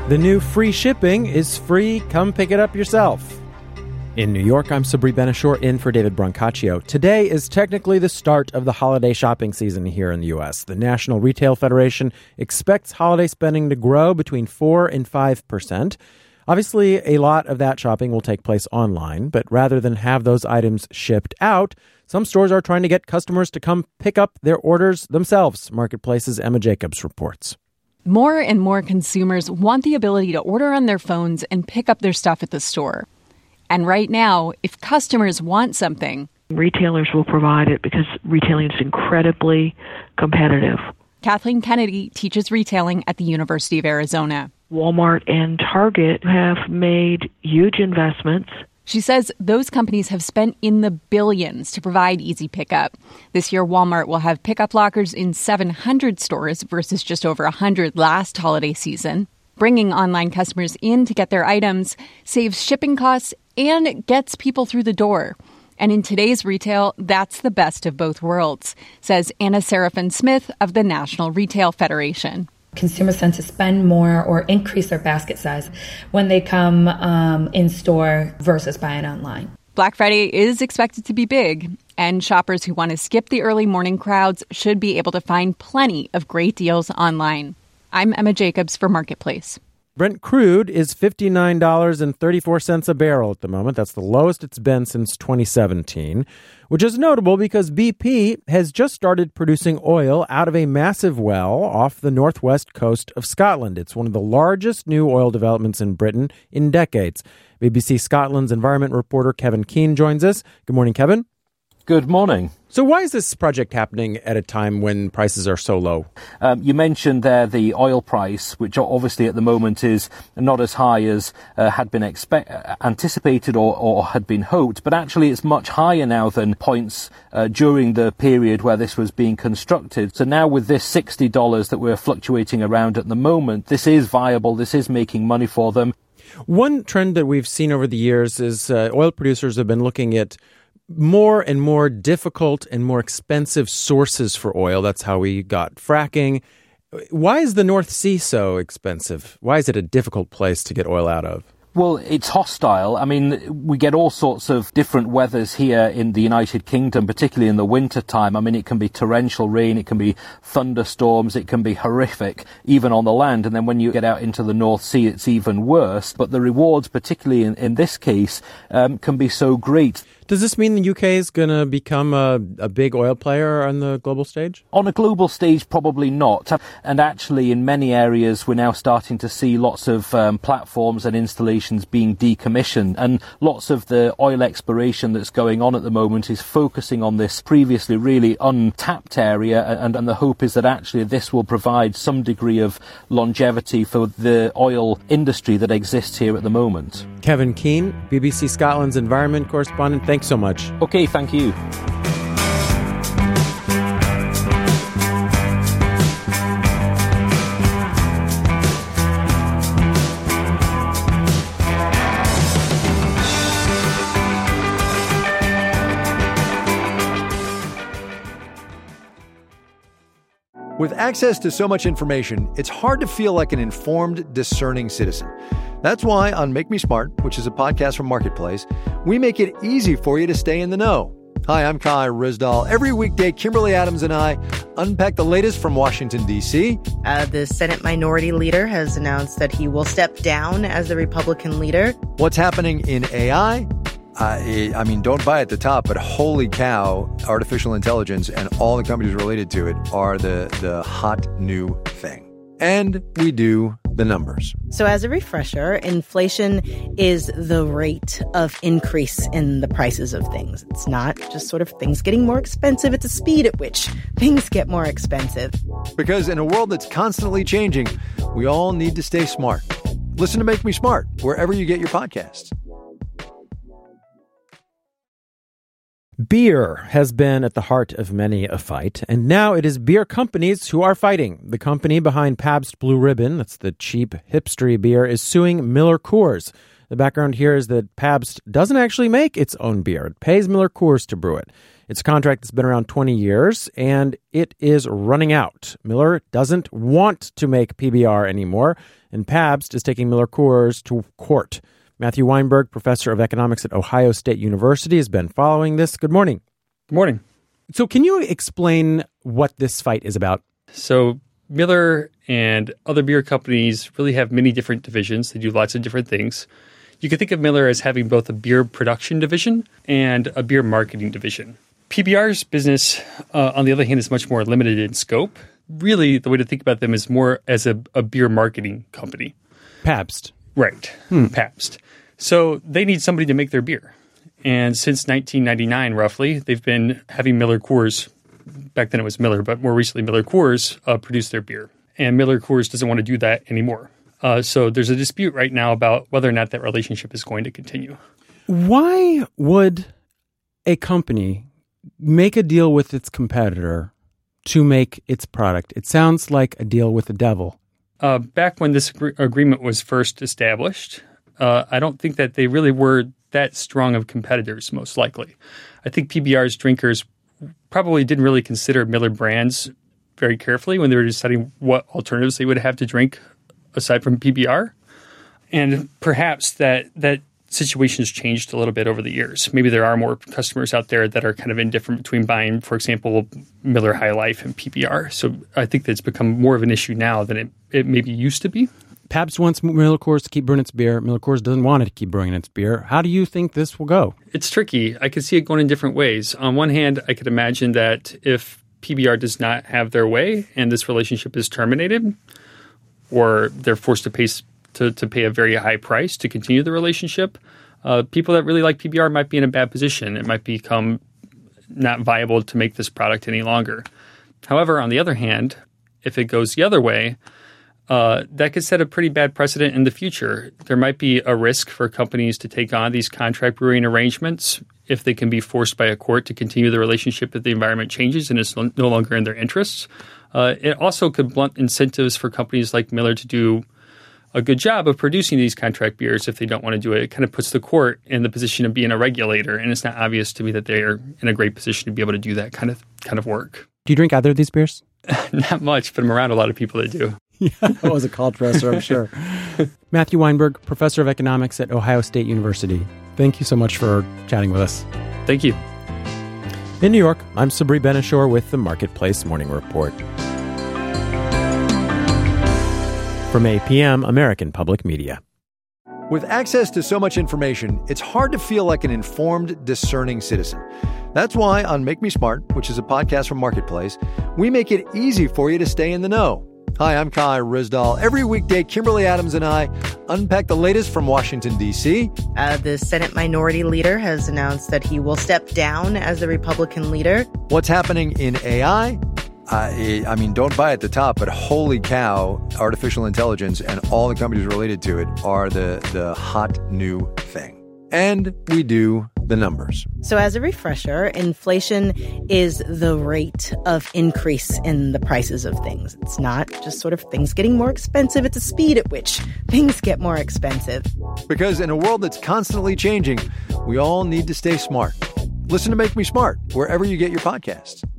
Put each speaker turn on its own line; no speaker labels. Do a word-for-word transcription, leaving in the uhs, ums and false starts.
The new free shipping is free. Come pick it up yourself. In New York, I'm Sabri Benishore in for David Brancaccio. Today is technically the start of the holiday shopping season here in the U S. The National Retail Federation expects holiday spending to grow between four and five percent. Obviously, a lot of that shopping will take place online, but rather than have those items shipped out, some stores are trying to get customers to come pick up their orders themselves. Marketplace's Emma Jacobs reports.
More and more consumers want the ability to order on their phones and pick up their stuff at the store. And right now, if customers want something,
retailers will provide it because retailing is incredibly competitive.
Kathleen Kennedy teaches retailing at the University of Arizona.
Walmart and Target have made huge investments.
She says those companies have spent in the billions to provide easy pickup. This year, Walmart will have pickup lockers in seven hundred stores versus just over one hundred last holiday season. Bringing online customers in to get their items saves shipping costs and gets people through the door. And in today's retail, that's the best of both worlds, says Anna Seraphin-Smith of the National Retail Federation.
Consumers tend to spend more or increase their basket size when they come um, in store versus buying online.
Black Friday is expected to be big, and shoppers who want to skip the early morning crowds should be able to find plenty of great deals online. I'm Emma Jacobs for Marketplace.
Brent crude is fifty-nine dollars and thirty-four cents a barrel at the moment. That's the lowest it's been since twenty seventeen, which is notable because B P has just started producing oil out of a massive well off the northwest coast of Scotland. It's one of the largest new oil developments in Britain in decades. B B C Scotland's environment reporter Kevin Keane joins us. Good morning, Kevin.
Good morning.
So why is this project happening at a time when prices are so low?
Um, you mentioned there the oil price, which obviously at the moment is not as high as uh, had been expect- anticipated or, or had been hoped, but actually it's much higher now than points uh, during the period where this was being constructed. So now with this sixty dollars that we're fluctuating around at the moment, this is viable, this is making money for them.
One trend that we've seen over the years is uh, oil producers have been looking at more and more difficult and more expensive sources for oil. That's how we got fracking. Why is the North Sea so expensive? Why is it a difficult place to get oil out of?
Well, it's hostile. I mean, we get all sorts of different weathers here in the United Kingdom, particularly in the winter time. I mean, it can be torrential rain, it can be thunderstorms, it can be horrific, even on the land. And then when you get out into the North Sea, it's even worse. But the rewards, particularly in, in this case, um, can be so great.
Does this mean the U K is going to become a, a big oil player on the global stage?
On a global stage, probably not. And actually, in many areas, we're now starting to see lots of um, platforms and installations being decommissioned. And lots of the oil exploration that's going on at the moment is focusing on this previously really untapped area. And, and the hope is that actually this will provide some degree of longevity for the oil industry that exists here at the moment.
Kevin Keane, B B C Scotland's environment correspondent. Thanks so much.
Okay, thank you.
With access to so much information, it's hard to feel like an informed, discerning citizen. That's why on Make Me Smart, which is a podcast from Marketplace, we make it easy for you to stay in the know. Hi, I'm Kai Rizdal. Every weekday, Kimberly Adams and I unpack the latest from Washington, D C.
Uh, the Senate Minority Leader has announced that he will step down as the Republican leader.
What's happening in A I? Uh, I mean, don't buy at the top, but holy cow, artificial intelligence and all the companies related to it are the, the hot new thing. And we do the numbers.
So as a refresher, inflation is the rate of increase in the prices of things. It's not just sort of things getting more expensive. It's a speed at which things get more expensive.
Because in a world that's constantly changing, we all need to stay smart. Listen to Make Me Smart wherever you get your podcasts.
Beer has been at the heart of many a fight, and now it is beer companies who are fighting. The company behind Pabst Blue Ribbon, that's the cheap, hipstery beer, is suing Miller Coors. The background here is that Pabst doesn't actually make its own beer. It pays Miller Coors to brew it. It's a contract that's been around twenty years, and it is running out. Miller doesn't want to make P B R anymore, and Pabst is taking Miller Coors to court. Matthew Weinberg, professor of economics at Ohio State University, has been following this. Good morning.
Good morning.
So can you explain what this fight is about?
So Miller and other beer companies really have many different divisions. They do lots of different things. You can think of Miller as having both a beer production division and a beer marketing division. P B R's business, uh, on the other hand, is much more limited in scope. Really, the way to think about them is more as a, a beer marketing company.
Pabst.
Right, hmm. Pabst. So they need somebody to make their beer. And since nineteen ninety-nine, roughly, they've been having Miller Coors, back then it was Miller, but more recently Miller Coors, uh, produce their beer. And Miller Coors doesn't want to do that anymore. Uh, so there's a dispute right now about whether or not that relationship is going to continue.
Why would a company make a deal with its competitor to make its product? It sounds like a deal with the devil.
Uh, back when this agree- agreement was first established, uh, I don't think that they really were that strong of competitors, most likely. I think P B R's drinkers probably didn't really consider Miller brands very carefully when they were deciding what alternatives they would have to drink aside from P B R. And perhaps that that situation has changed a little bit over the years. Maybe there are more customers out there that are kind of indifferent between buying, for example, Miller High Life and P B R. So I think that it's become more of an issue now than it, it maybe used to be.
Pabst wants Miller Coors to keep brewing its beer. Miller Coors doesn't want it to keep brewing its beer. How do you think this will go?
It's tricky. I could see it going in different ways. On one hand, I could imagine that if P B R does not have their way and this relationship is terminated, or they're forced to pay to, to pay a very high price to continue the relationship, uh, people that really like P B R might be in a bad position. It might become not viable to make this product any longer. However, on the other hand, if it goes the other way, uh, that could set a pretty bad precedent in the future. There might be a risk for companies to take on these contract brewing arrangements if they can be forced by a court to continue the relationship if the environment changes and it's no longer in their interests. Uh, it also could blunt incentives for companies like Miller to do a good job of producing these contract beers if they don't want to do it. It kind of puts the court in the position of being a regulator, and it's not obvious to me that they are in a great position to be able to do that kind of kind of work.
Do you drink either of these beers?
Not much, but I'm around a lot of people that do.
Yeah, that was a cold presser, I'm sure. Matthew Weinberg, professor of economics at Ohio State University. Thank you so much for chatting with us.
Thank you.
In New York, I'm Sabri Benishore with the Marketplace Morning Report. From A P M, American Public Media.
With access to so much information, it's hard to feel like an informed, discerning citizen. That's why on Make Me Smart, which is a podcast from Marketplace, we make it easy for you to stay in the know. Hi, I'm Kai Rizdal. Every weekday, Kimberly Adams and I unpack the latest from Washington, D C.
Uh, the Senate Minority Leader has announced that he will step down as the Republican leader.
What's happening in A I? Uh, I mean, don't buy at the top, but holy cow, artificial intelligence and all the companies related to it are the, the hot new thing. And we do the numbers.
So as a refresher, inflation is the rate of increase in the prices of things. It's not just sort of things getting more expensive. It's the speed at which things get more expensive.
Because in a world that's constantly changing, we all need to stay smart. Listen to Make Me Smart wherever you get your podcasts.